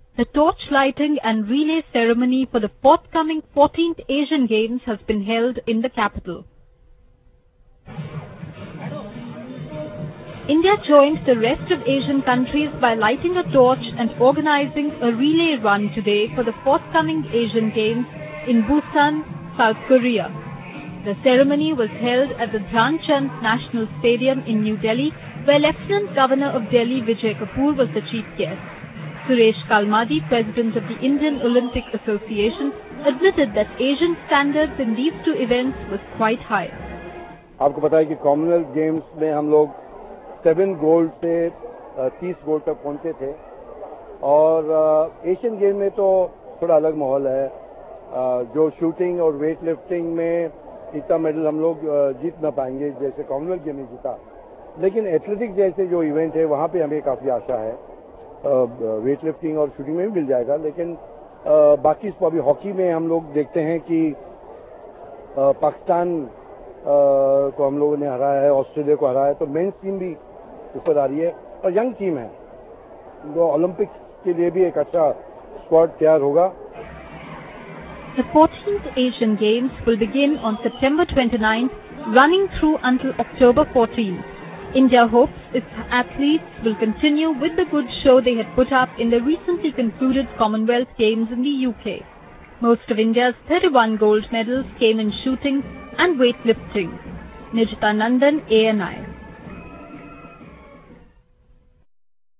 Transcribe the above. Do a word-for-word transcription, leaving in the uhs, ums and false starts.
The torch lighting and relay ceremony for the forthcoming fourteenth Asian Games has been held in the capital. India joined the rest of Asian countries by lighting a torch and organizing a relay run today for the forthcoming Asian Games in Busan, South Korea. The ceremony was held at the Dhyanchand National Stadium in New Delhi, where Lieutenant Governor of Delhi Vijay Kapoor was the chief guest. Suresh Kalmadi, President of the Indian Olympic Association, admitted that Asian standards in these two events was quite high. आपको पता है कि Commonwealth games में हम लोग seven gold से तीस gold तक पहुंचे थे और एशियन गेम में तो थोड़ा अलग माहौल है. जो शूटिंग और वेट लिफ्टिंग में इतना मेडल हम लोग जीत ना पाएंगे जैसे कॉमनवेल्थ गेम में जीता, लेकिन एथलेटिक्स जैसे जो इवेंट है वहाँ पे हमें काफ़ी आशा है. वेट लिफ्टिंग और शूटिंग में भी मिल जाएगा, लेकिन बाकी अभी हॉकी में हम लोग देखते हैं कि पाकिस्तान को हम लोगों ने हराया है, ऑस्ट्रेलिया को हराया है, तो मेंस टीम भी ऊपर आ रही है और यंग टीम है. तो ओलंपिक्स के लिए भी एक अच्छा स्क्वाड तैयार होगा. The fourteenth Asian Games will begin on September twenty-ninth, running through until October fourteenth. India hopes its athletes will continue with the good show they had put up in the recently concluded Commonwealth Games in the U K. Most of India's thirty-one gold medals came in shooting and weightlifting. Nijita Nandan, A N I.